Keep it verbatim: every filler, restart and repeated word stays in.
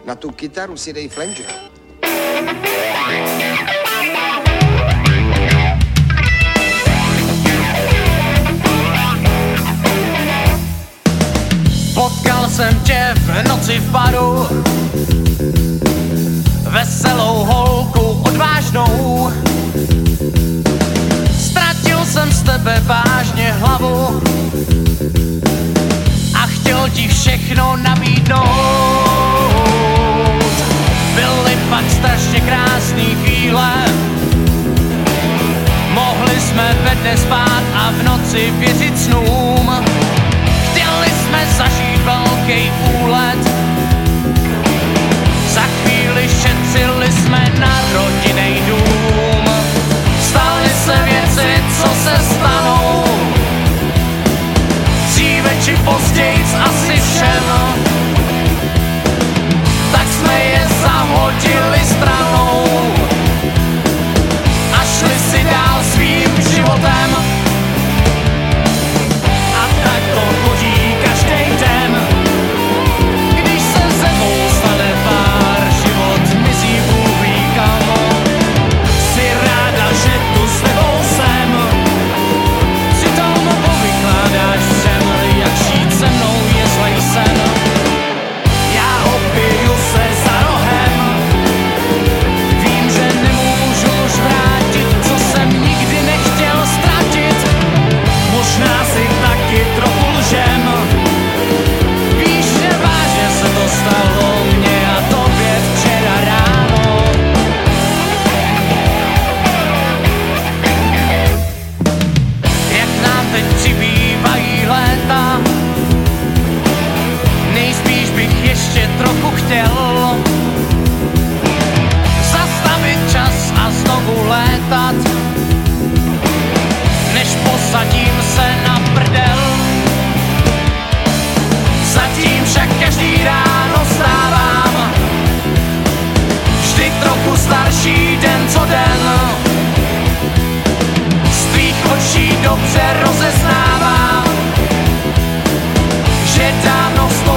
Na tu kytaru si dej flanger. Potkal jsem tě v noci v baru, veselou holku odvážnou. Ztratil jsem z tebe vážně hlavu a chtěl ti všechno nabídnout. Byly pak strašně krásný chvíle, mohli jsme ve dne spát a v noci věřit snům. Chtěli jsme zažít velký úlet, za chvíli šetřili jsme na rodinnej dům. Staly se věci, co se stanou, dříve či později asi všem. Tak jsme je zahodili stranou a šli si dál svým životem. A tak to chodí každý den, když se zemou stane pár, život mizí Bůh ví kam. Jsi ráda, že tu s tebou jsem, přitom povykládáš všem, jak žít se mnou je zlej sen. Já opiju se za rohem, vím, že nemůžu už vrátit, co jsem nikdy nechtěl ztratit. Možná si taky trochu lžem, víš, že vážně se to stalo mně a tobě včera ráno. Jak nám teď přibývají léta, nejspíš bych ještě trochu chtěl zastavit čas a znovu létat, než posadím se na prdel. Zatím však každý ráno stávám, vždy trochu starší den co den. Z tvých očí dobře rozeznávám, že dávno s